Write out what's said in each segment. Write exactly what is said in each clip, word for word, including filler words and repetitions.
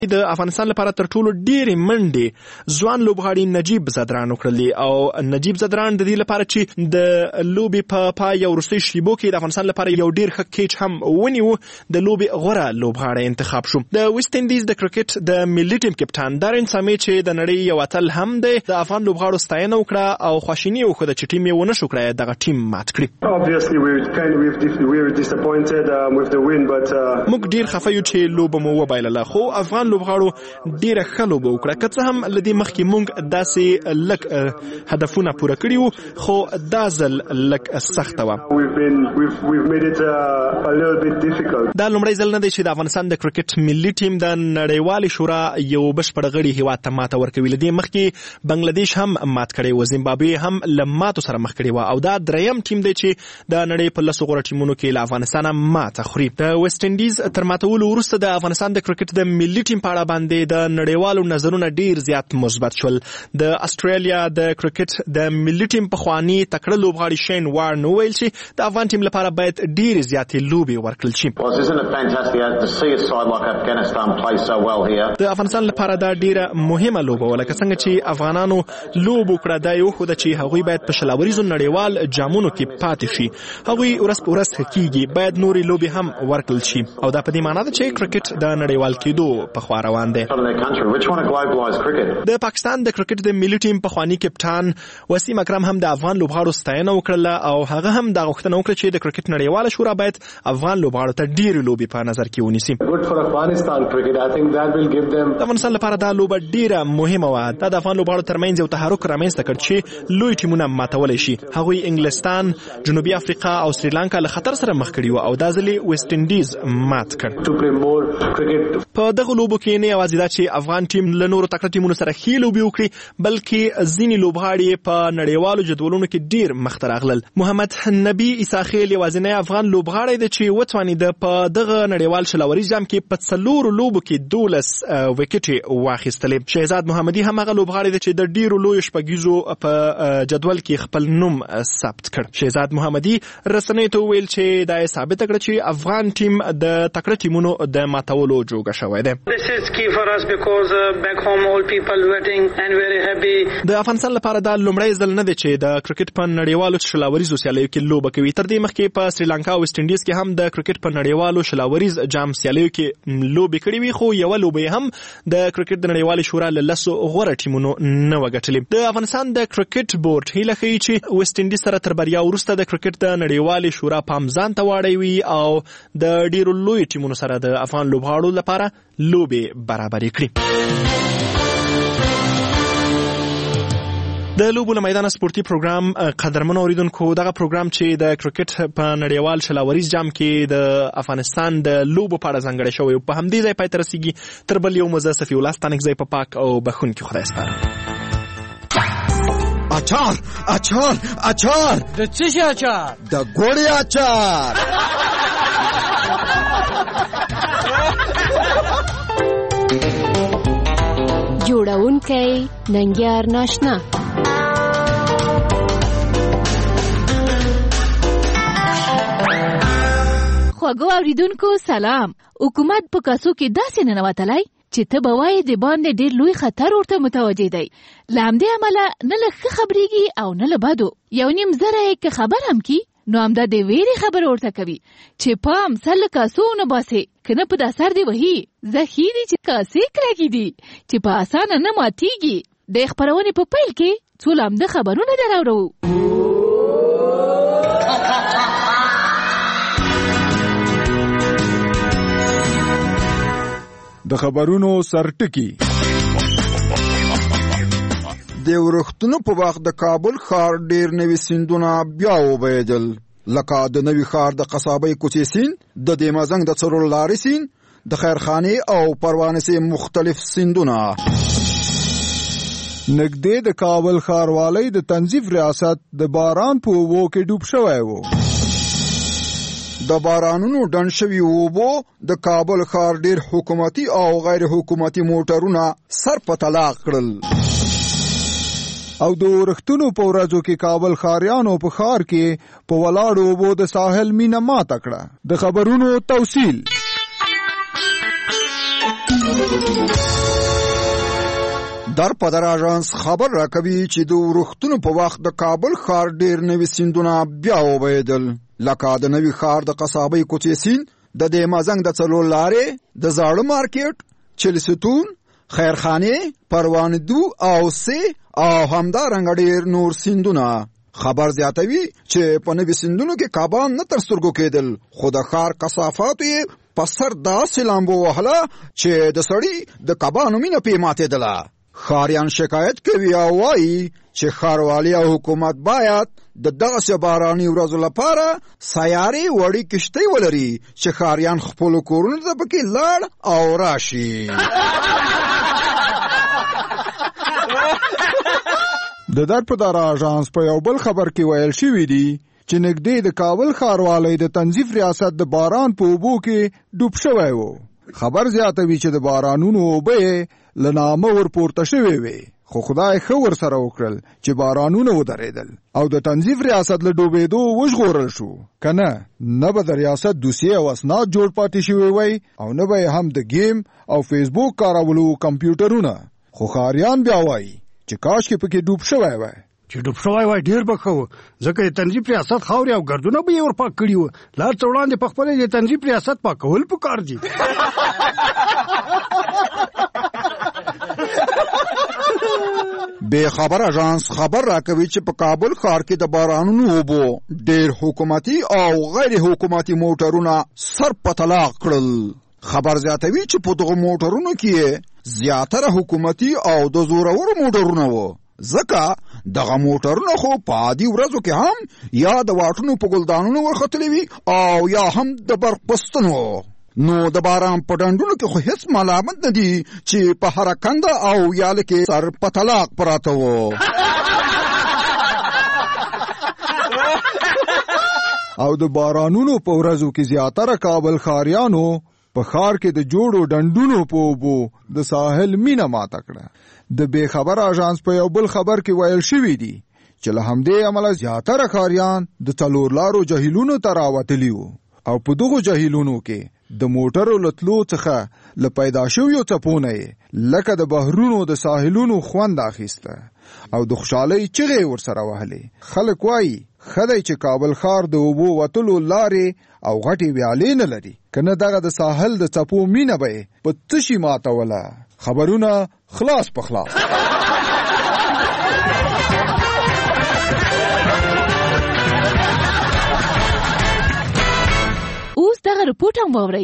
د افغانستان لپاره تر ټولو ډېرې منډې ځوان لوبغاړي نجیب زدران وکړلې او نجیب زدران د دې لپاره چې د لوبې په پای یا وروستیو شیبو کې د افغانستان لپاره یو ډېر ښه کیچ هم ونیو د لوبې غوره لوبغاړی انتخاب شو. د ویسټ انډیز د کرکټ د ملي ټیم کپټان دارین سامي چې د نړۍ یو اتل هم دی د افغان لوبغاړو ستاینه وکړه او خواشیني وښوده چې ټیم یې ونه شو کړای دغه ټیم مات کړي. Obviously we kind of we were disappointed um, with the win but موږ ډېر خفه یو چې لوبه مو وبایلله خو افغان لوبغاړو ډیره ښه لوبه وکړه که څه هم له دې مخکې موږ داسې لږ هدفونه پوره کړي وو خو دا ځل لږ سخته وه. دا لومړی ځل نه دی چې د افغانستان د کرکټ ملي ټیم د نړیوالې شورا یو بشپړ غړي هیواد ته ماته ورکوي. له دې مخکې بنګلادیش هم مات کړی و، زیمبابوې هم له ماتو سره مخ کړې وه او دا دریم ټیم دی چې د نړۍ په لسو غوره ټیمونو کې له افغانستانه ماته خوري. د ویسټ انډیز تر ماتولو وروسته د افغانستان د کرکټ د ملي ټیم په اړه باندې د نړیوالو نظرونه ډیر زیات مثبت شول. د استرالیا د کرکټ د ملي ټیم پخوانی تکړه لوبغاړي شین وارن وویل چې د افغان ټیم لپاره باید ډیر زیاتې لوبې ورکړل شي. د افغانستان لپاره دا ډیره مهمه لوبه وه لکه څنګه چې افغانانو لوب وکړه دا یې وښوده چې هغوی باید په شلاوریزو نړیوال جامونو کې پاتې شي. هغوی ورځ په ورځ ښه کیږي، باید نورې لوبې هم ورکړل شي او دا په دې معنا ده چې کرکټ د نړیوال کېدو په خوا روان دی. د پاکستان د کرکټ د ملي ټیم پخوانی کپټان وسیم اکرم هم د افغان لوبغاړو ستاینه وکړله او هغه هم دا غوښتنه وکړه چې د کرکټ نړیواله شورا باید افغان لوبغاړو ته ډېرې لوبې په نظر کې ونیسي. د افغانستان لپاره دا لوبه ډېره مهمه وه. دا د افغان لوبغاړو ترمنځ یو تحرک رامنځته کړ چې لوی ټیمونه ماتولی شي. هغوی انګلستان، جنوبي افریقا او سریلانکا له خطر سره مخ کړي وو او دا ځل یې ویسټ انډیز مات کړ. په دغه لوبو کې نه یوازې دا چې افغان ټیم له نورو تکړه ټیمونو سره ښې لوبې وکړي بلکې ځینې لوبغاړي په نړیوالو جدولونو کې ډېر مخته راغلل. محمد نبی عیساخیل یوازینی افغان لوبغاړی دی چې وتوانېده په دغه نړیوال شلوري جام کې په څلورو لوبو کې دولس وکټې واخیستلې. شهزاد محمدي هم هغه لوبغاړی دی چې د ډېرو لویو شپږیزو په جدول کې خپل نوم ثبت کړ. شهزاد محمدي رسنیو ته وویل چې دا یې ثابته کړه چې افغان ټیم د تکړه ټیمونو د ماتولو جوګه شوی دی. This is key for us because uh, back home all people waiting and very happy. د افغانستان لپاره دا لومړی ځل نه دی چې د کرکټ په نړیوالو شلاوریزو سیالیو کې لوبه کوي. تر دې مخکې په سریلانکا او ویسټ انډیز کې هم د کرکټ په نړیوالو شلاوریز جام سیالیو کې لوبې کړې وي خو یوه لوبه هم د کرکټ د نړیوالې شورا له لسو غوره ټیمونو نه وه ګټلې. د افغانستان د کرکټ بورډ هیله ښیي چې ویسټ انډیز سره تر بریا وروسته د کرکټ د نړیوالې شورا پام ځان ته واړوي او د ډیرو لویو ټیمونو سره د افغان لوبغاړو لپاره لوبې برابرې کړي. د لوبو له میدانه سپورتي پروګرام قدرمنو اوریدونکو دغه پروګرام چې د کرکټ په نړیوال شلاوریز جام کې د افغانستان د لوبو په اړه ځانګړی شوی په همدې ځای پای ته رسیږي. تر بل یو مزه صفي الله ستانکزی په پاک او بخونکي خدای سپارم. اچار اچار اچار د څه شي اچار؟ د ګوړې اچار. جوړونکی ننګیار ناشنا. خواږه اوریدونکو سلام. حکومت په کاسو کې داسې ننوتلی چې ته به وایې د باندې ډېر لوی خطر ورته متوجه دی. له همدې امله نه له ښه خبرېږي او نه له بدو. یو نیم زره یې که خبر هم کی نو همدا د ویرې خبره ورته کوي چې پام سر له کاسو ونه باسې که نه په دا سر دې وهي. زخي دي چې کاسې کلکې دي چې په اسانه نه ماتېږي. د خپرونې په پیل کې څو لامده خبرونه در اورو. د خبرونو سرټکی. د ورښتونو په وخت د کابل ښار ډیر نوي سیندونه بیا وبهېدل لکه د نوي ښار د قصابۍ کوڅې سیند، د دیمازنګ د څلور لارې سیند، د خیرخانې او پروانې مختلف سیندونه. نږدې د کابل ښاروالۍ د تنظیف ریاست د باران په اوبو کې ډوب شوی و. د بارانونو ډنډ شوي اوبو د کابل ښار ډیر حکومتي او غیر حکومتي موټرونه سر په طلاق کړل. او د ورښتونو په ورځو کې کابل ښاریانو په ښار کې په ولاړو اوبو د ساحل مینه ماته کړه. د خبرونو توصیل. در پدر آژانس خبر راکوي چې د ورښتونو په وخت د کابل ښار ډېر نوي سیندونه بیا وبهېدل، لکه د نوي ښار د قصابۍ کوڅې سیند، د دې مازنګ د څلور لارې، د زاړه مارکیټ، چلستون، خیرخانې، پروانه‌دو او سي او همدارنګه ډېر نور سیندونه. خبر زیاتوي چې په نوي سیندونو کې کبان نه تر سترګو کېدل، خو د ښار کثافاتو یې په سر داسې لامبو وهله چې د سړي د کبانو مینه پې ماتېدله. ښاریان شکایت کوي او وایي چې ښاروالي او حکومت باید د دغسې باراني ورځو لپاره سیارې وړې کشتۍ ولري چې ښاریان خپلو کورونو ته پکې لاړ او راشي. د درپدار آژانس په یو بل خبر کې ویل شوي دي چې نږدې د کابل ښاروالی د تنظیف ریاست د باران په اوبو کې ډوب شوی و. خبر زیاتوي چې د بارانونو اوبه یې له نامه ورپورته شوې وې، خو خدای ښه ورسره وکړل چې بارانونه ودرېدل او د تنظیف ریاست له ډوبېدو وژغورل شو. که نه نه به د ریاست دوسیې او اسناد جوړ پاتې شوي وی او نه به یې هم د گیم او فیسبوک کارولو کمپیوټرونه. خو ښاریان بیا وایي چې کاشکې پکې ډوب شوی وای. چې ډوب شوی وای ډېر به ښه و، ځکه د تنظیف ریاست خاورې او ګردونه به یې ورپاک کړي وو. لار ته وړاندې په خپله د تنظیف ریاست پاکول پکار دي. بے خبر آژانس خبر راکوي چې په کابل ښار کې د بارانونو اوبو ډېر حکومتي او غیر حکومتي موټرونه سر په طلاق کړل. خبر زیاتوي چې په دغه موټرونو کې زیاتره حکومتي او د زورورو موټرونه وو، ځکه دغه موټرونه خو په عادي ورځو کې هم یا د واټونو په ګلدانونو ورختلي وي او یا هم د برق پستنو. نو د باران په ډنډونو کې خو هیڅ ملامت نه دي چې په هره کنده او یاله کې سر په طلاق پراته وو. او د بارانونو په ورځو کې زیاتره کابل ښاریانو په ښار کې د جوړو ډنډونو په اوبو د ساحل مینه ماته کړه. د بې خبر آژانس په یو بل خبر کې ویل شوي دي چې له همدې امله زیاتره ښاریان د څلور لارو جهیلونو ته راوتلي وو او په دغو جهیلونو کې د موټرو له تلو څخه له پیدا شویو څپونه یې لکه د بحرونو د ساحلونو خوند اخیسته او د خوشحالۍ چغې ورسره وهلې. خلک وایي ښه دی چې کابل ښار د اوبو وتلو لارې او غټې ویالې نه لري، که نه دغه د ساحل د څپو مینه به یې په څه شي ماتوله. خبرونه خلاص په خلاص. اوس دغه رپورټ هم واورئ.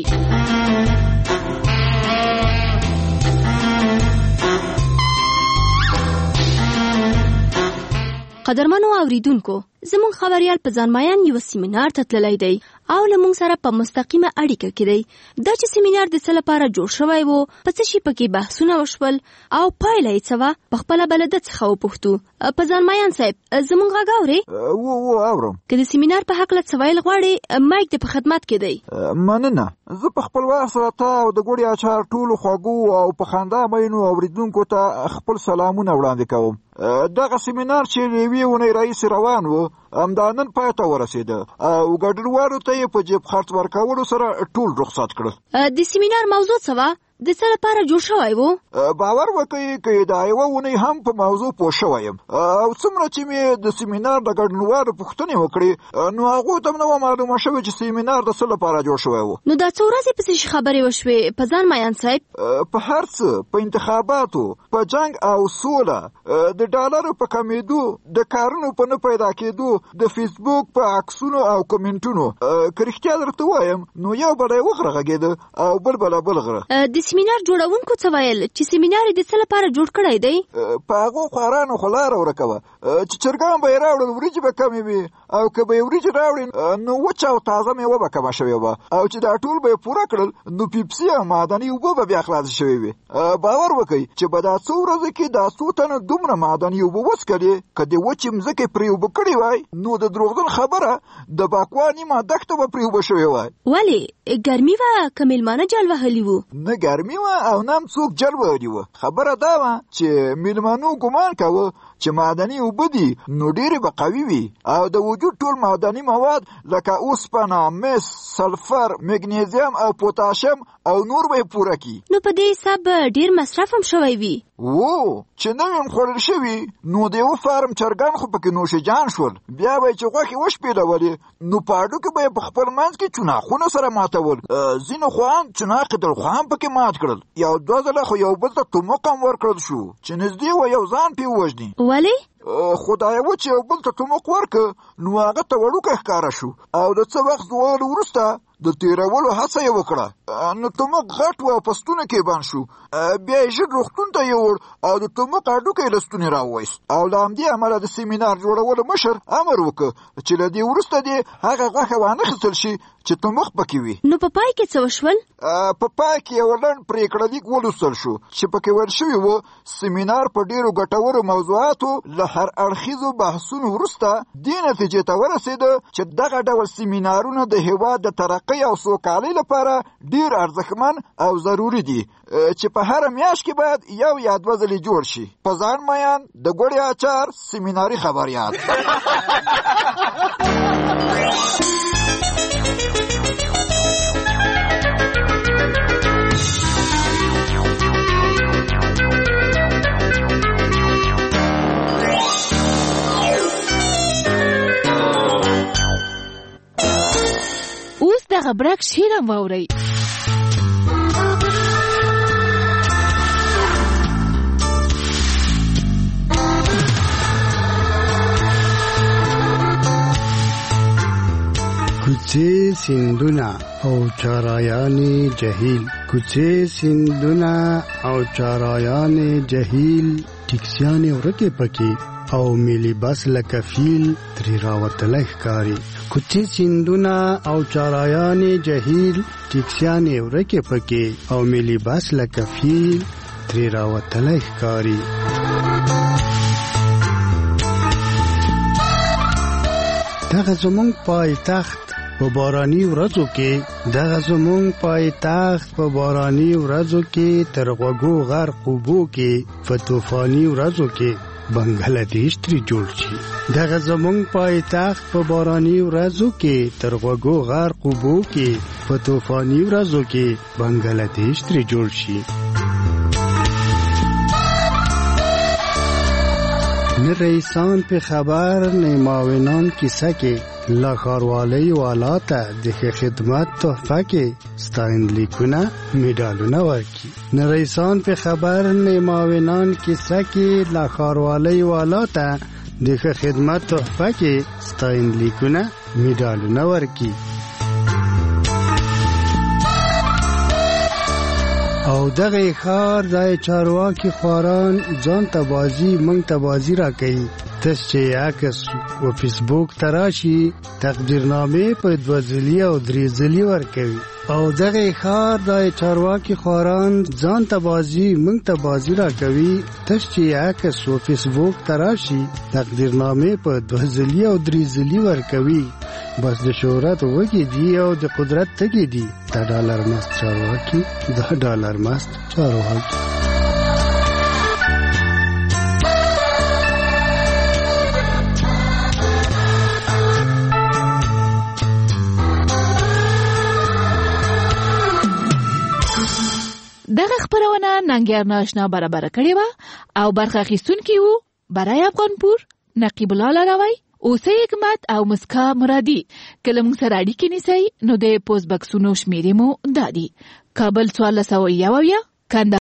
قدرمنو اوریدونکو، زموږ خبریال په ځانمایان یو سیمینار ته تللی دی او له موږ سره په مستقیمه اړیکه کې دی. دا چې سیمینار د څه لپاره جوړ شوی و، په څه شي پکې بحثونه وشول او پایله یې څه وه، په خپله به له ده څخه وپوښتو. په ځانمایان صاحب زموږ غږ اورې؟ و و اورم. که د سیمینار په هکله څه ویل غواړې، مایک دې په خدمت کې دی. مننه. زه په خپل وخت سره تا او د ګوړې اچار ټولو خوږو او په خندا مینو اوریدونکو ته خپل سلامونه وړاندې کوم. دغه سیمینار چې یوې اونۍ راهیسې روان و همدا نن پای ته ورسېده او ګډونوالو ته یې په جیب خرڅ ورکولو سره ټول رخصت کړه. د سیمینار موضوع څه وه؟ د څه لپاره جوړ شوی و؟ باور وکړئ که دا یوه اونۍ هم په موضوع پوه شوی یم او څومره چې مې د سیمینار د ګډونوالو پوښتنې وکړې نو هغو ته هم نه وه معلومه شوې چې سیمینار د څه لپاره جوړ شوی و. نو دا څو ورځې پسې خبرې وشوې په ځان مایان صاحب؟ په هر څه، په انتخاباتو، په جنګ او سوله، د ډالرو په کمیدو، د کارونو په نه پیدا کېدو، د فیسبوک په عکسونو او کومنټونو. که رښتیا درته وایم نو یو بله یې وغره غږېده او بل بله بل غره. د سیمینار جوړونکو څه ویل چې سیمینار د څه لپاره جوړ کړی دی؟ په هغو خوارانو خو لاره ورکه وه چې چرګان به یې راوړل وریجې به کمې وي او که به یې وریجې راوړې نو وچه او تازه میوه به کمه شوې وه او چې دا ټول به یې پوره کړل نو پیپسي او معدني اوبه به بیا خلاصې شوې وي. باور وکئ چې به دا څو ورځې کې دا څو تنه دومره معدني اوبه وڅکلې که د وچې مځکې پرې اوبه کړې وای نو د دروغجن خبره د باکوا نیمه دښته به پرې اوبه شوې وای. ولې ګرمي وه که میلمانه جل وهلي وو؟ نه ګرمي وه او نه هم څوک جل وهلي وه. خبره دا وه چې میلمانو ګمان کوه چې معدني اوبه دي نو ډېرې به قوي وي او د موجود ټول معدني مواد لکه اوسپنه، مس، سلفر، مګنیزیم او پوتاشیم او نور به پوره کی. نو په دې حساب ډیر مصرف هم شوی وي. وو چې نو هم خوړل شوی نو د یو فارم چرګان خو پکې نوش جان شول. بیا به چې غوښه وشپېلولې نو پاډو کې به په خپل منځ کې چناخونه سره ماتول. ځینو خوان چناق دل خوان پکې مات کړل. یو دوه ځله خو یو بل ته تومق هم ورکړل شو چې نږدې و یو ځان پې ووژني. ولې؟ خدای و چې یو بل ته تومق ورکړه نو هغه ته وړوکی ښکاره شو او د څه وخت ویلو وروسته د تیرولو هڅه یې وکړه. نو تومق غټ و په ستونه کې بند شو. بیا یې ژر روغتون ته یوړ او د تومق هډوکی له ستونې راوویست او له همدې امله د سیمینار جوړولو مشر امر وکړ چې له دې وروسته دې هغه غوښه وانخیستل شي چې تومق پکې وي. نو په پای کې څه وشول؟ په پای کې یو لنډ پرېکړه لیک ولوستل شو چې پکې ویل شوي وو سیمینار په ډېرو ګټورو موضوعاتو له هر اړخیزو بحثونو وروسته دې نتیجې ته ورسېده چې دغه ډول سیمینارونه د هېواد د ترقۍ او سوکالۍ لپاره ډېر ارزښتمن او ضروري دي چې په هره میاشت کې باید یو یا دوه ځلې جوړ شي. په ځان میان د ګوړې اچار سیمیناري خبریات. اوس دغه برک شعر هم واورئ. کوڅې سیندونه او چارایان جهیل، کوڅې سیندونه او چارایان جهیل، ټیکسیانې ورکې پکې او ملي بس لکه فیل ترې راوتلی ښکاري. کوڅې سیندونه او چارایان جهیل، ټیکسیانې ورکې پکې او ملي بس لکه فیل ترې راوتلی ښکاري. دغه زمونږ پایتخت په باراني ورځو کې دغه زمونږ پایتخت په باراني ورځو کې تر غوږو غرق اوبو کې په طوفاني ورځو کې بنګلادیش ترې جوړ شي. دغه زمونږ پایتخت په باراني ورځو کې تر غوږو غرق اوبو کې په طوفاني ورځو کې بنګلادیش ترې جوړ شي. نه رئیسان په خبر نه معاونان کیسه کې لا ښاروالۍ والا ته د ښه خدمت تحفه کې ستاینلیکونه میډالونه ورکړي. نه رئیسان په خبر نه معاونان کیسه کې لا ښاروالۍ والا ته د ښه خدمت تحفه کې ستاینلیکونه میډالونه ورکړي. او دغه ښار ځای چارواکي خواران ځان ته بازي مونږ ته بازي راکوي. تاسو چې عکس و فیسبوک ته راشي تقدیرنامې په دوه ځلي او درې ځلي ورکوي. او دغه ښار ځای چارواکي خواران ځان ته بازي مونږ ته بازي راکوي. تاسو چې عکس و فیسبوک ته راشي تقدیرنامې په دوه ځلي او درې ځلي ورکوي. بس د شهرت وږي دي او د قدرت تږي دي. دا ډالر مست چارواکي، دا ډالر مست چارواکي. دغه خبرونه ننګیار ناشنا برابر کړې وه او برخه اخیستونکي وو برای افغانپور نقیب الله لاروی، اوسه حکمت او مسکا مرادي. کله موږ سره اړیکې نیسئ نو د پوسټ بکسونو شمیرې مو دا دي: کابل څوارلس سوه یو اویا،